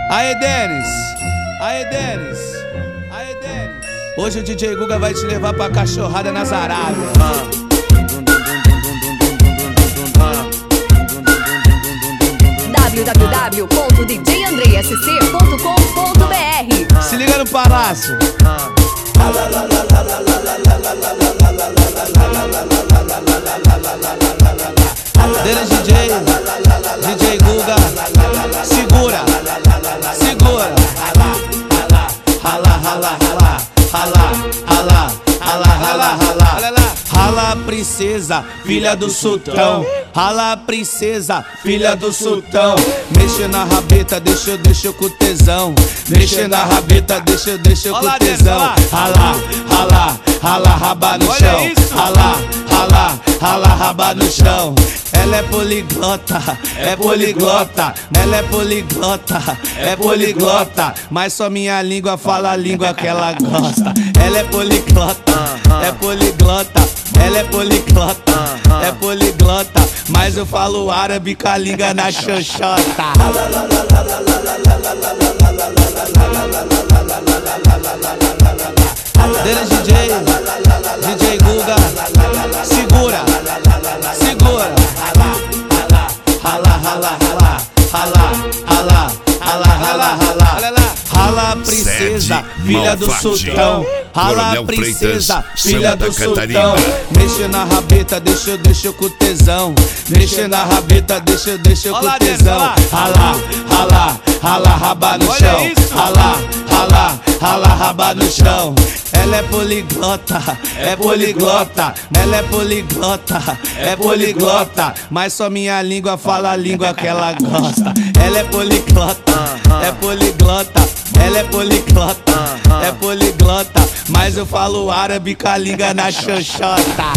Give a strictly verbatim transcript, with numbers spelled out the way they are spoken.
Aê, Denis! Aê, Denis! Aê, Denis! Hoje o D J Guga vai te levar pra cachorrada nas Arábias. w w w ponto d j andrei s c ponto com ponto b r. Se liga no palácio. Denis D J, D J Guga, segura, segura. Rala, rala, rala, rala, rala, rala, rala, rala. Rala, princesa, filha do sultão. Rala, princesa, filha do sultão. Mexe na rabeta, deixa eu, deixa eu com tesão. Mexe na rabeta, deixa eu, deixa eu com tesão. Rala, rala, rala, raba no chão. Rala, rala, rala, raba no chão. Ela é poliglota, é poliglota. Ela é poliglota, é poliglota. Mas só minha língua fala a língua que ela gosta. Ela é poliglota, é poliglota. Ela é poliglota, é poliglota. Mas eu falo árabe com a língua na xoxota. Denis D J, D J Guga, segura, segura. Rala, rala, rala, rala, rala, rala, rala, rala. Rala, princesa, filha do sultão. Rala, princesa, filha do sultão. Mexe na rabeta, deixa eu, deixa eu com tesão. Mexe na rabeta, deixa eu, deixa eu com tesão. Rala, rala, rala, raba no chão. Rala, rala, rala, raba no chão. Ela é poliglota, é poliglota. Ela é poliglota, é poliglota. Mas só minha língua fala a língua que ela gosta. Ela é poliglota, é poliglota. Ela é poliglota, é poliglota. Mas eu falo árabe com a língua na xoxota.